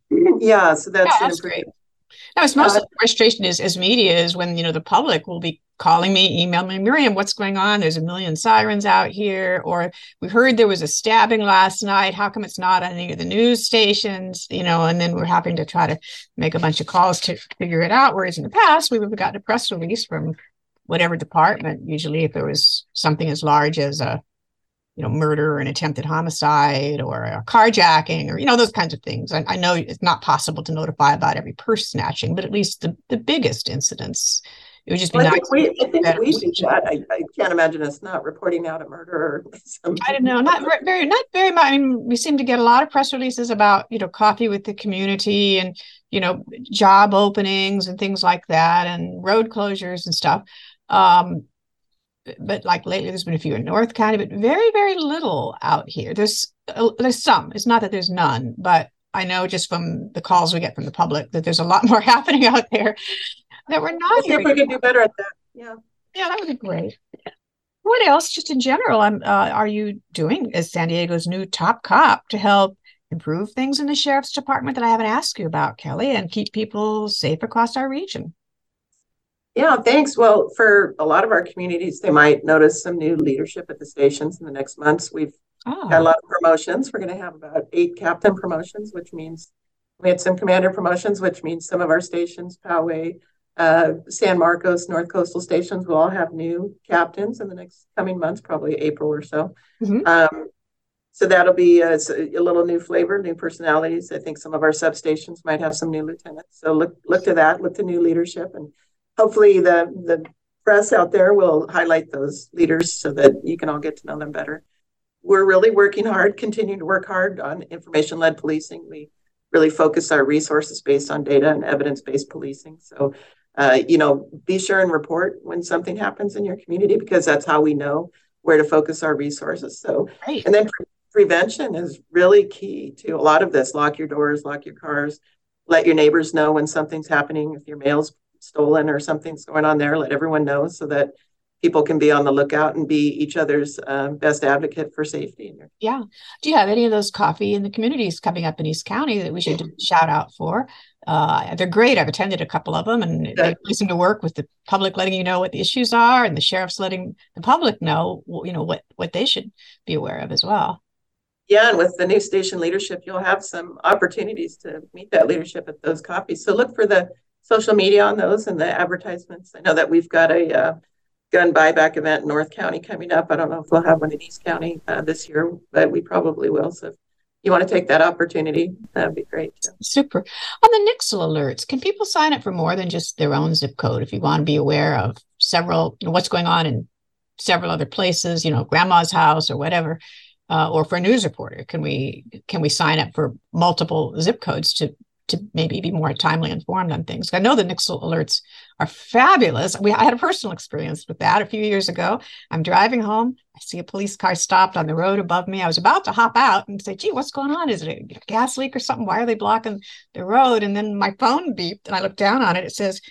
yeah, so that's,
yeah, that's great. No, it's most uh, of the frustration is as media is when, you know, the public will be calling me, emailing me, Miriam, what's going on? There's a million sirens out here. Or we heard there was a stabbing last night. How come it's not on any of the news stations? You know, and then we're having to try to make a bunch of calls to figure it out. Whereas in the past, we would have gotten a press release from whatever department, usually if there was something as large as a, you know, murder or an attempted homicide or a carjacking or, you know, those kinds of things. I, I know it's not possible to notify about every purse snatching, but at least the, the biggest incidents, it would just be
well,
nice.
I think we, I think we do that. I, I can't imagine us not reporting out a murder or something.
I don't know, not very, not very much. I mean, we seem to get a lot of press releases about, you know, coffee with the community and, you know, job openings and things like that and road closures and stuff. Um, But like lately, there's been a few in North County, but very, very little out here. There's uh, there's some. It's not that there's none, but I know just from the calls we get from the public that there's a lot more happening out there that we're not.
Let's see if we can do better at that. Yeah,
yeah, that would be great. What else, just in general, um, uh, are you doing as San Diego's new top cop to help improve things in the sheriff's department that I haven't asked you about, Kelly, and keep people safe across our region?
Yeah, thanks. Well, for a lot of our communities, they might notice some new leadership at the stations in the next months. We've oh. got a lot of promotions. We're going to have about eight captain promotions, which means we had some commander promotions, which means some of our stations, Poway, uh, San Marcos, North Coastal stations will all have new captains in the next coming months, probably April or so. Mm-hmm. Um, so that'll be a, a little new flavor, new personalities. I think some of our substations might have some new lieutenants. So look, look to that, look to new leadership, and hopefully the, the press out there will highlight those leaders so that you can all get to know them better. We're really working hard, continuing to work hard on information-led policing. We really focus our resources based on data and evidence-based policing. So, uh, you know, be sure and report when something happens in your community, because that's how we know where to focus our resources. So, right. And then pre- prevention is really key to a lot of this. Lock your doors, lock your cars, let your neighbors know when something's happening. If your mail's stolen or something's going on there, let everyone know so that people can be on the lookout and be each other's uh, best advocate for safety.
Yeah. Do you have any of those coffee in the communities coming up in East County that we should shout out for? Uh, they're great. I've attended a couple of them, and they seem to work with the public, letting you know what the issues are, and the sheriff's letting the public know, you know, what, what they should be aware of as well.
Yeah, and with the new station leadership, you'll have some opportunities to meet that leadership at those coffees. So look for the social media on those and the advertisements. I know that we've got a uh, gun buyback event in North County coming up. I don't know if we'll have one in East County uh, this year, but we probably will. So if you want to take that opportunity, that would be great too.
Super. On the Nixle alerts, can people sign up for more than just their own zip code? If you want to be aware of several, you know, what's going on in several other places, you know, grandma's house or whatever, uh, or for a news reporter, can we can we sign up for multiple zip codes to to maybe be more timely informed on things? I know the Nixle alerts are fabulous. We, I had a personal experience with that a few years ago. I'm driving home. I see a police car stopped on the road above me. I was about to hop out and say, gee, what's going on? Is it a gas leak or something? Why are they blocking the road? And then my phone beeped and I looked down on it. It says,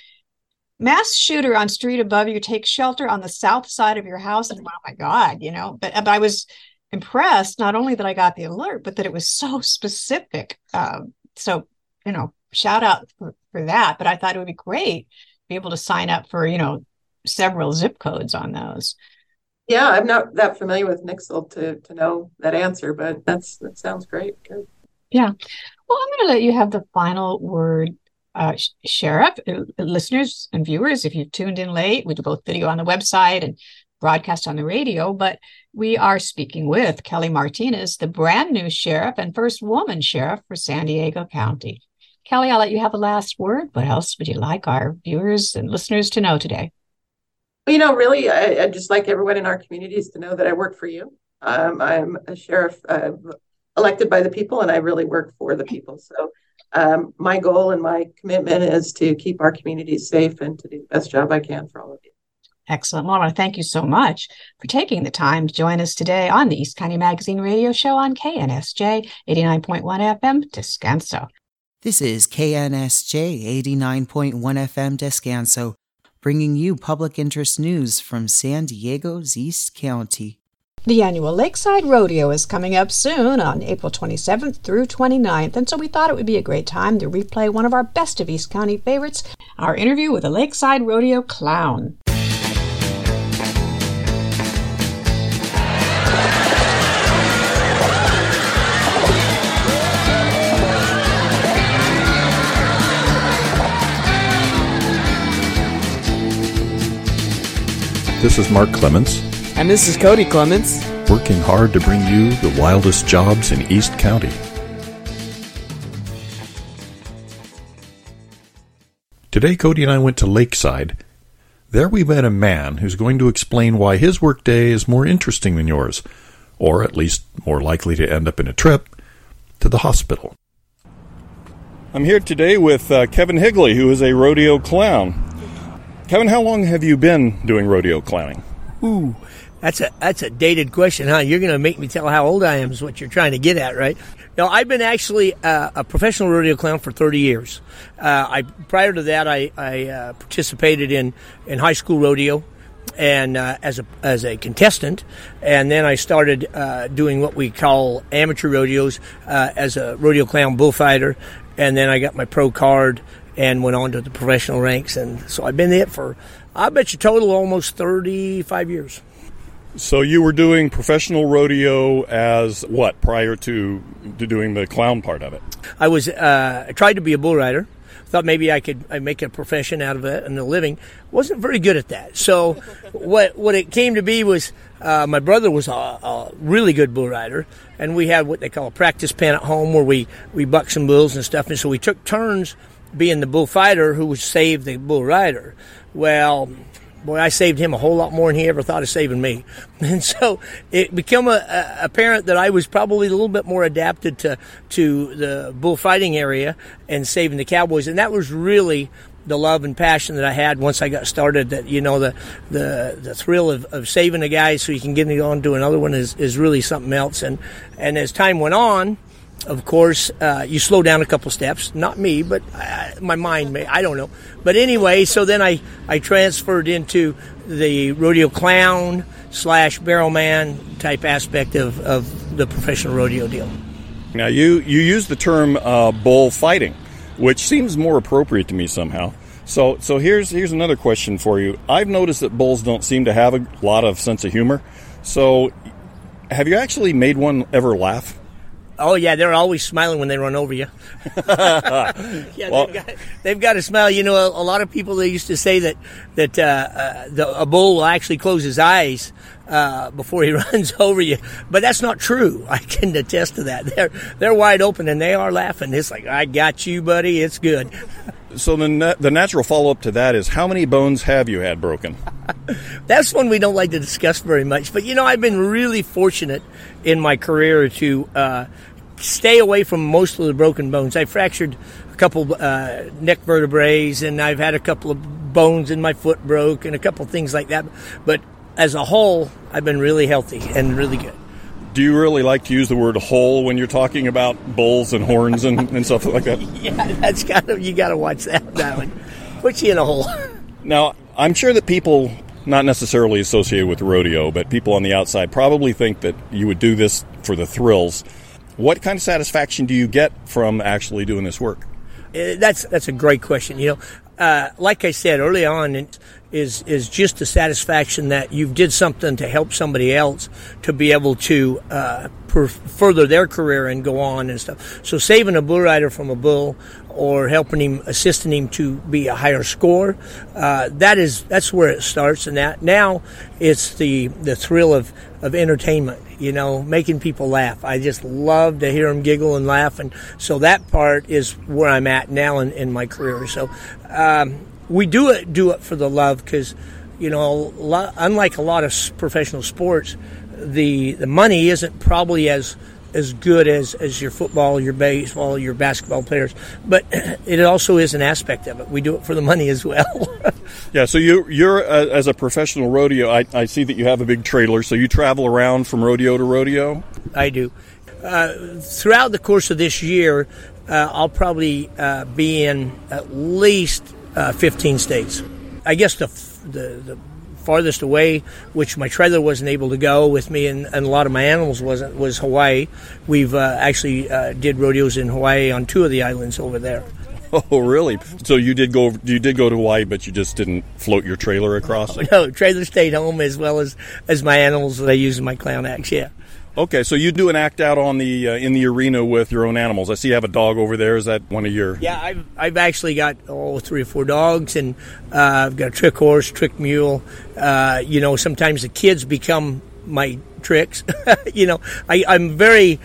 mass shooter on street above you, take shelter on the south side of your house. And oh my God, you know, but, but I was impressed, not only that I got the alert, but that it was so specific. Um, so, you know, shout out for, for that. But I thought it would be great to be able to sign up for, you know, several zip codes on those.
Yeah, I'm not that familiar with Nixle to to know that answer, but that's that sounds great. Good.
Yeah. Well, I'm going to let you have the final word, uh, Sheriff. Uh, listeners and viewers, if you've tuned in late, we do both video on the website and broadcast on the radio, but we are speaking with Kelly Martinez, the brand new sheriff and first woman sheriff for San Diego County. Kelly, I'll let you have the last word. What else would you like our viewers and listeners to know today?
Well, you know, really, I, I'd just like everyone in our communities to know that I work for you. Um, I'm a sheriff uh, elected by the people, and I really work for the people. So um, my goal and my commitment is to keep our communities safe and to do the best job I can for all of you.
Excellent. Well, I want to thank you so much for taking the time to join us today on the East County Magazine radio show on K N S J eighty-nine point one F M Descanso.
This is K N S J eighty-nine point one F M Descanso, bringing you public interest news from San Diego's East County.
The annual Lakeside Rodeo is coming up soon on April twenty-seventh through twenty-ninth, and so we thought it would be a great time to replay one of our best of East County favorites, our interview with a Lakeside Rodeo clown.
This is Mark Clements.
And this is Cody Clements.
Working hard to bring you the wildest jobs in East County. Today, Cody and I went to Lakeside. There we met a man who's going to explain why his workday is more interesting than yours, or at least more likely to end up in a trip to the hospital. I'm here today with uh, Kevin Higley, who is a rodeo clown. Kevin, how long have you been doing rodeo clowning?
Ooh, that's a that's a dated question, huh? You're going to make me tell how old I am is what you're trying to get at, right? No, I've been actually uh, a professional rodeo clown for thirty years. Uh, I prior to that, I, I uh, participated in, in high school rodeo and uh, as a as a contestant, and then I started uh, doing what we call amateur rodeos uh, as a rodeo clown bullfighter, and then I got my pro card and went on to the professional ranks, and so I've been there for, I bet you total almost thirty-five years.
So you were doing professional rodeo as what, prior to, to doing the clown part of it?
I was, uh, I tried to be a bull rider. Thought maybe I could I'd make a profession out of it and a living. Wasn't very good at that. So what what it came to be was uh, my brother was a, a really good bull rider, and we had what they call a practice pen at home where we, we bucked some bulls and stuff, and so we took turns being the bullfighter who would save the bull rider. Well, boy, I saved him a whole lot more than he ever thought of saving me. And so it became a, a, apparent that I was probably a little bit more adapted to, to the bullfighting area and saving the cowboys. And that was really the love and passion that I had once I got started, that, you know, the the, the thrill of, of saving a guy so you can get on to another one is, is really something else. And, and as time went on, of course, uh, you slow down a couple steps. Not me, but uh, my mind may. I don't know. But anyway, so then I, I transferred into the rodeo clown slash barrel man type aspect of, of the professional rodeo deal.
Now, you, you use the term uh, bull fighting, which seems more appropriate to me somehow. So so here's here's another question for you. I've noticed that bulls don't seem to have a lot of sense of humor. So have you actually made one ever laugh?
Oh, yeah, they're always smiling when they run over you. yeah,
Well,
they've, got, they've got a smile. You know, a, a lot of people, they used to say that that uh, uh, the, a bull will actually close his eyes uh, before he runs over you. But that's not true. I can attest to that. They're, they're wide open, and they are laughing. It's like, I got you, buddy. It's good.
So the na- the natural follow-up to that is, how many bones have you had broken?
That's one we don't like to discuss very much. But, you know, I've been really fortunate in my career to uh, stay away from most of the broken bones. I fractured a couple uh, neck vertebrae, and I've had a couple of bones in my foot broke and a couple of things like that. But as a whole, I've been really healthy and really good.
Do you really like to use the word whole when you're talking about bulls and horns and, and stuff like that?
Yeah, that's kind of, you got to watch that. That one puts you in a hole.
Now, I'm sure that people, not necessarily associated with rodeo, but people on the outside probably think that you would do this for the thrills. What kind of satisfaction do you get from actually doing this work?
Uh, that's that's a great question. You know, uh, like I said early on, it is is just the satisfaction that you did something to help somebody else to be able to uh, per- further their career and go on and stuff. So saving a bull rider from a bull or helping him, assisting him to be a higher score, uh, that is that's where it starts. And that now it's the the thrill of of entertainment. You know, making people laugh. I just love to hear them giggle and laugh, and so that part is where I'm at now in, in my career. So um, we do it do it for the love, because, you know, a lot, unlike a lot of professional sports, the the money isn't probably as as good as, as your football, your baseball, your basketball players, but it also is an aspect of it. We do it for the money as well.
Yeah, so you, you're, uh, as a professional rodeo, I, I see that you have a big trailer, so you travel around from rodeo to rodeo?
I do. Uh, throughout the course of this year, uh, I'll probably uh, be in at least uh, fifteen states. I guess the, the the farthest away, which my trailer wasn't able to go with me, and, and a lot of my animals wasn't, was Hawaii. We've uh, actually uh, did rodeos in Hawaii on two of the islands over there.
Oh, really? So you did go you did go to Hawaii, but you just didn't float your trailer across?
No, trailer stayed home, as well as, as my animals that I use in my clown acts, yeah.
Okay, so you do an act out on the uh, in the arena with your own animals. I see you have a dog over there. Is that one of your...
Yeah, I've, I've actually got oh, three or four dogs, and uh, I've got a trick horse, trick mule. Uh, you know, sometimes the kids become my tricks. you know, I, I'm very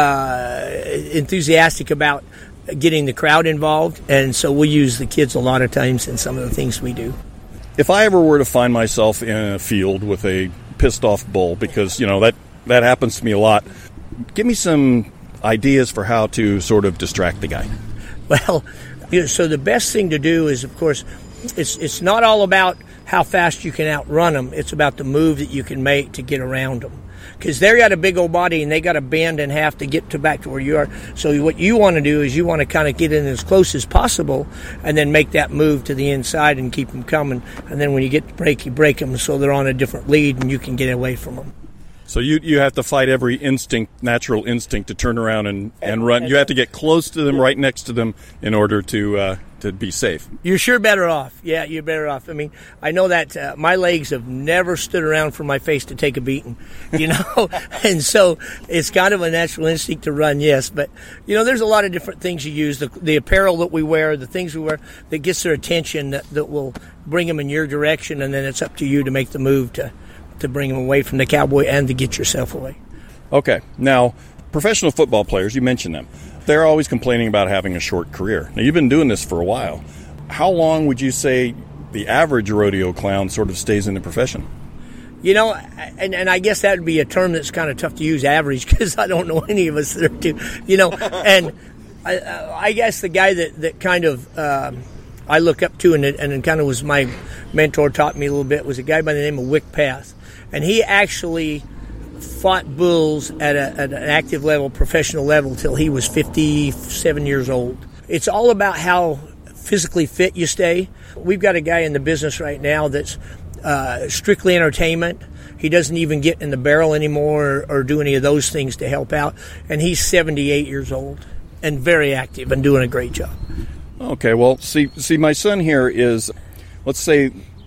uh, enthusiastic about getting the crowd involved, and so we use the kids a lot of times in some of the things we do.
If I ever were to find myself in a field with a pissed off bull, because, you know, that, that happens to me a lot, give me some ideas for how to sort of distract the guy.
Well, you know, so the best thing to do is, of course, it's it's not all about how fast you can outrun them. It's about the move that you can make to get around them. Because they got a big old body, and they got to bend in half to get to back to where you are. So what you want to do is you want to kind of get in as close as possible, and then make that move to the inside and keep them coming. And then when you get to break, you break them so they're on a different lead, and you can get away from them.
So you you have to fight every instinct, natural instinct, to turn around and, and run. You have to get close to them, right next to them, in order to uh, to be safe.
You're sure better off. Yeah, you're better off. I mean, I know that uh, my legs have never stood around for my face to take a beating, you know, and so it's kind of a natural instinct to run, yes. But, you know, there's a lot of different things you use, the, the apparel that we wear, the things we wear that gets their attention, that, that will bring them in your direction, and then it's up to you to make the move to to bring them away from the cowboy and to get yourself away.
Okay. Now, professional football players, you mentioned them. They're always complaining about having a short career. Now, you've been doing this for a while. How long would you say the average rodeo clown sort of stays in the profession?
You know, and, and I guess that would be a term that's kind of tough to use, average, because I don't know any of us that are too, you know, and I, I guess the guy that, that kind of um, I look up to and, and kind of was my mentor, taught me a little bit, was a guy by the name of Wick Path. And he actually fought bulls at, a, at an active level, professional level, till he was fifty-seven years old. It's all about how physically fit you stay. We've got a guy in the business right now that's uh, strictly entertainment. He doesn't even get in the barrel anymore or, or do any of those things to help out. And he's seventy-eight years old and very active and doing a great job.
Okay, well, see, see, my son here is, let's say,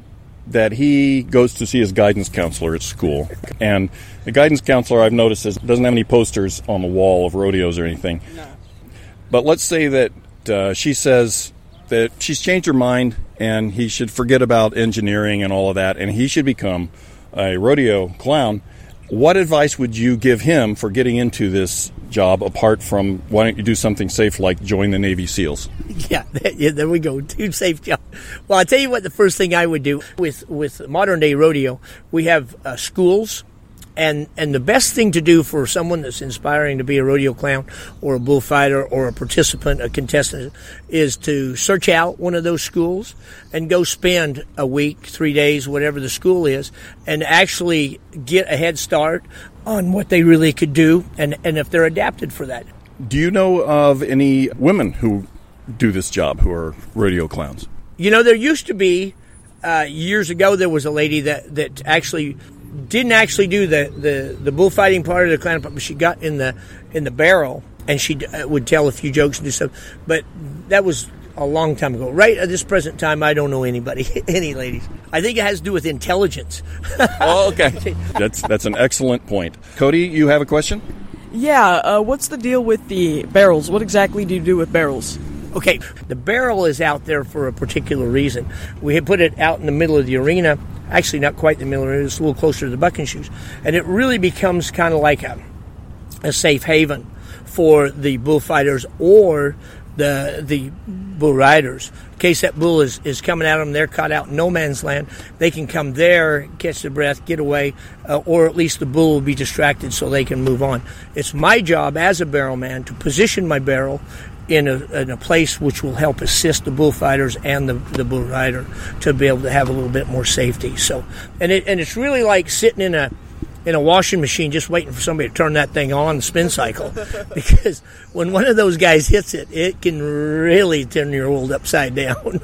that he goes to see his guidance counselor at school. And the guidance counselor, I've noticed, is, doesn't have any posters on the wall of rodeos or anything. No. But let's say that uh, she says that she's changed her mind and he should forget about engineering and all of that, and he should become a rodeo clown. What advice would you give him for getting into this job, apart from why don't you do something safe like join the Navy SEALs?
Yeah, yeah, there we go. Two safe jobs. Well, I'll tell you what the first thing I would do with, with modern day rodeo, we have uh, schools. And and the best thing to do for someone that's inspiring to be a rodeo clown or a bullfighter or a participant, a contestant, is to search out one of those schools and go spend a week, three days, whatever the school is, and actually get a head start on what they really could do and, and if they're adapted for that.
Do you know of any women who do this job who are rodeo clowns?
You know, there used to be, uh, years ago, there was a lady that, that actually didn't actually do the, the, the bullfighting part of the clown, but she got in the in the barrel and she uh, would tell a few jokes and do stuff. But that was a long time ago. Right at this present time, I don't know anybody, any ladies. I think it has to do with intelligence.
Oh, okay. That's that's an excellent point. Cody, you have a question?
Yeah. Uh, what's the deal with the barrels? What exactly do you do with barrels?
Okay, the barrel is out there for a particular reason. We had put it out in the middle of the arena. Actually, not quite the middle of the arena. It's a little closer to the bucking shoes. And it really becomes kind of like a, a safe haven for the bullfighters or the the bull riders. In case that bull is, is coming at them, they're caught out in no man's land. They can come there, catch their breath, get away, uh, or at least the bull will be distracted so they can move on. It's my job as a barrel man to position my barrel in a, in a place which will help assist the bullfighters and the, the bull rider to be able to have a little bit more safety. So, and it and it's really like sitting in a in a washing machine just waiting for somebody to turn that thing on, the spin cycle, because when one of those guys hits it, it can really turn your world upside down.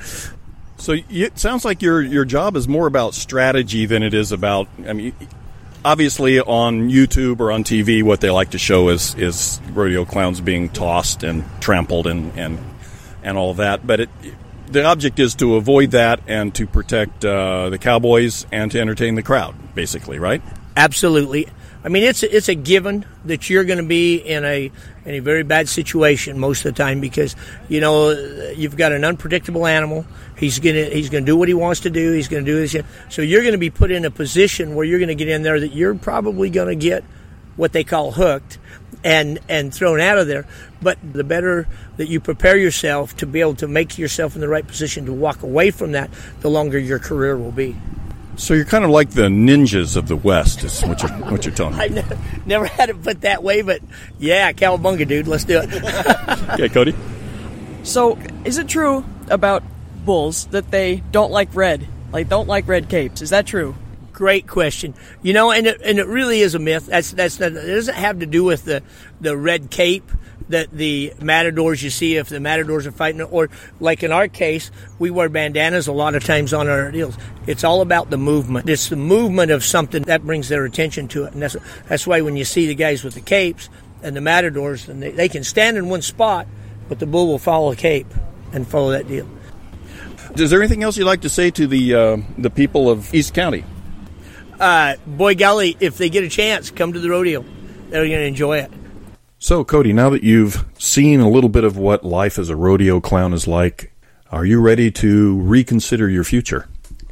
So it sounds like your your job is more about strategy than it is about, I mean, obviously on YouTube or on T V, what they like to show is, is rodeo clowns being tossed and trampled and, and, and all of that. But it, the object is to avoid that and to protect uh, the cowboys and to entertain the crowd, basically, right?
Absolutely. I mean, it's a, it's a given that you're going to be in a in a very bad situation most of the time because, you know, you've got an unpredictable animal. He's gonna he's gonna do what he wants to do. He's gonna do this. So you're going to be put in a position where you're going to get in there that you're probably going to get what they call hooked and and thrown out of there. But the better that you prepare yourself to be able to make yourself in the right position to walk away from that, the longer your career will be.
So you're kind of like the ninjas of the West, is what you're, what you're telling me.
I never, never had it put that way, but yeah, cowabunga, dude. Let's do it.
Okay, Cody?
So, is it true about bulls that they don't like red? Like, don't like red capes? Is that true?
Great question. You know, and it, and it really is a myth. That's that's not, it doesn't have to do with the, the red cape that the matadors you see if the matadors are fighting, or like in our case, we wear bandanas a lot of times on our deals. It's all about the movement. It's the movement of something that brings their attention to it, and that's that's why when you see the guys with the capes and the matadors, and they, they can stand in one spot, but the bull will follow the cape and follow that deal.
Is there anything else you'd like to say to the uh, the people of East County?
Uh, boy, golly, if they get a chance, come to the rodeo. They're going to enjoy it.
So, Cody, now that you've seen a little bit of what life as a rodeo clown is like, are you ready to reconsider your future?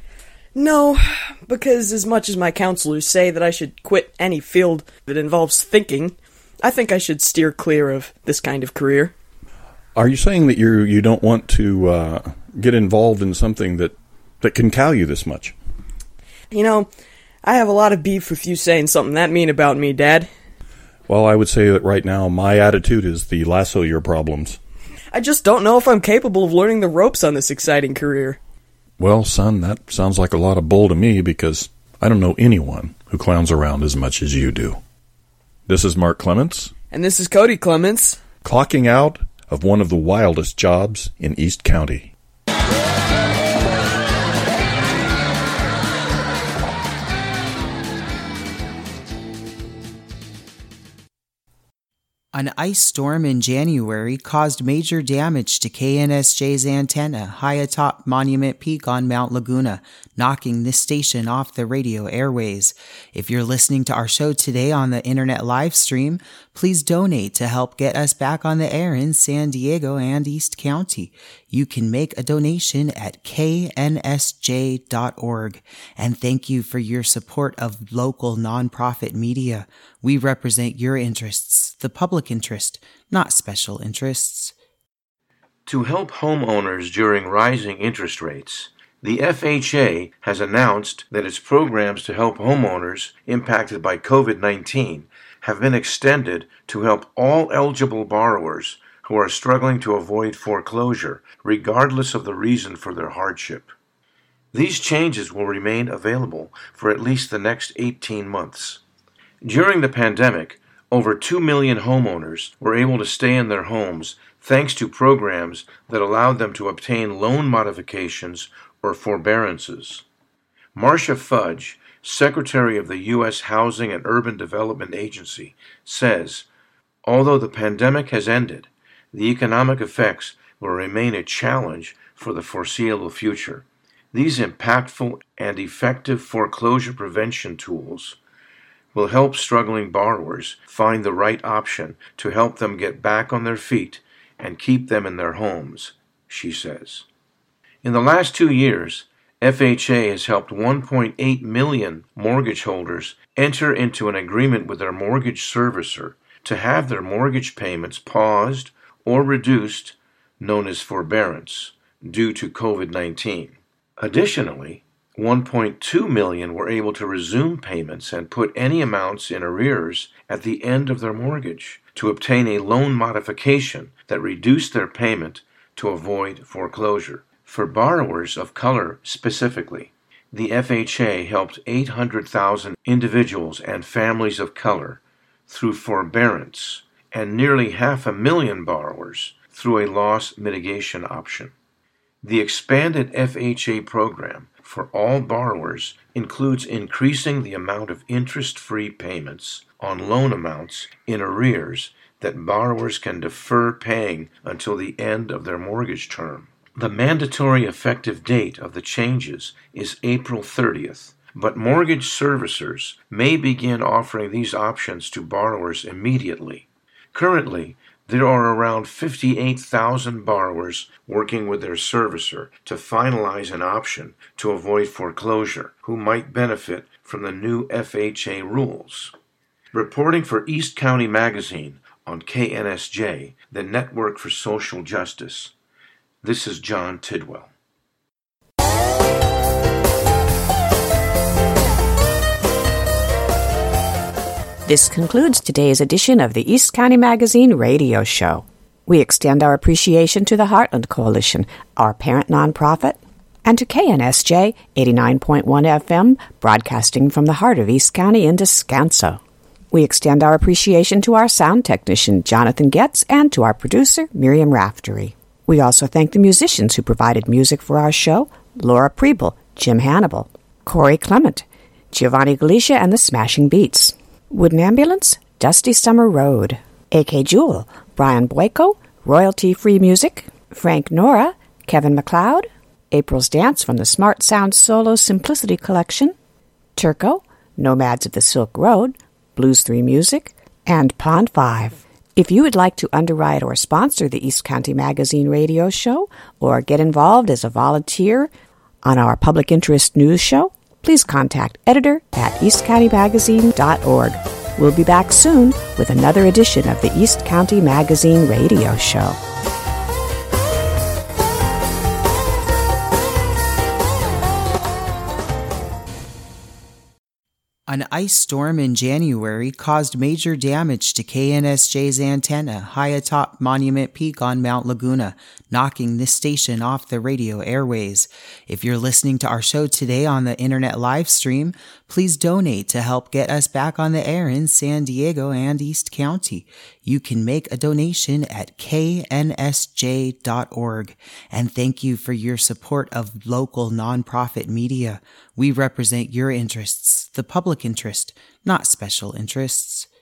No, because as much as my counselors say that I should quit any field that involves thinking, I think I should steer clear of this kind of career.
Are you saying that you you don't want to uh, get involved in something that, that can cow you this much?
You know, I have a lot of beef with you saying something that mean about me, Dad.
Well, I would say that right now my attitude is the lasso your problems.
I just don't know if I'm capable of learning the ropes on this exciting career.
Well, son, that sounds like a lot of bull to me because I don't know anyone who clowns around as much as you do. This is Mark Clements.
And this is Cody Clements.
Clocking out of one of the wildest jobs in East County.
An ice storm in January caused major damage to K N S J's antenna high atop Monument Peak on Mount Laguna, knocking this station off the radio airways. If you're listening to our show today on the internet live stream, please donate to help get us back on the air in San Diego and East County. You can make a donation at K N S J dot org. And thank you for your support of local nonprofit media. We represent your interests, the public interest, not special interests.
To help homeowners during rising interest rates, the F H A has announced that its programs to help homeowners impacted by covid nineteen have been extended to help all eligible borrowers who are struggling to avoid foreclosure, regardless of the reason for their hardship. These changes will remain available for at least the next eighteen months. During the pandemic, over two million homeowners were able to stay in their homes thanks to programs that allowed them to obtain loan modifications or forbearances. Marcia Fudge, Secretary of the U S Housing and Urban Development Agency, says, although the pandemic has ended, the economic effects will remain a challenge for the foreseeable future. These impactful and effective foreclosure prevention tools will help struggling borrowers find the right option to help them get back on their feet and keep them in their homes, she says. In the last two years, F H A has helped one point eight million mortgage holders enter into an agreement with their mortgage servicer to have their mortgage payments paused or reduced, known as forbearance, due to covid nineteen. Additionally, one point two million were able to resume payments and put any amounts in arrears at the end of their mortgage to obtain a loan modification that reduced their payment to avoid foreclosure. For borrowers of color specifically, the F H A helped eight hundred thousand individuals and families of color through forbearance and nearly half a million borrowers through a loss mitigation option. The expanded F H A program for all borrowers includes increasing the amount of interest-free payments on loan amounts in arrears that borrowers can defer paying until the end of their mortgage term. The mandatory effective date of the changes is April thirtieth, but mortgage servicers may begin offering these options to borrowers immediately. Currently, there are around fifty-eight thousand borrowers working with their servicer to finalize an option to avoid foreclosure who might benefit from the new F H A rules. Reporting for East County Magazine on K N S J, the Network for Social Justice, this is John Tidwell.
This concludes today's edition of the East County Magazine radio show. We extend our appreciation to the Heartland Coalition, our parent nonprofit, and to K N S J eighty-nine point one F M, broadcasting from the heart of East County in Descanso. We extend our appreciation to our sound technician, Jonathan Getz, and to our producer, Miriam Raftery. We also thank the musicians who provided music for our show, Laura Preble, Jim Hannibal, Corey Clement, Giovanni Galicia and the Smashing Beats, Wooden Ambulance, Dusty Summer Road, A K Jewel, Brian Boyko, Royalty Free Music, Frank Nora, Kevin MacLeod, April's Dance from the Smart Sound Solo Simplicity Collection, Turco, Nomads of the Silk Road, Blues three Music, and Pond five. If you would like to underwrite or sponsor the East County Magazine radio show or get involved as a volunteer on our public interest news show, please contact editor at east county magazine dot org. We'll be back soon with another edition of the East County Magazine radio show.
An ice storm in January caused major damage to K N S J's antenna high atop Monument Peak on Mount Laguna, knocking this station off the radio airways. If you're listening to our show today on the internet live stream, please donate to help get us back on the air in San Diego and East County. You can make a donation at K N S J dot org. And thank you for your support of local nonprofit media. We represent your interests, the public interest, not special interests.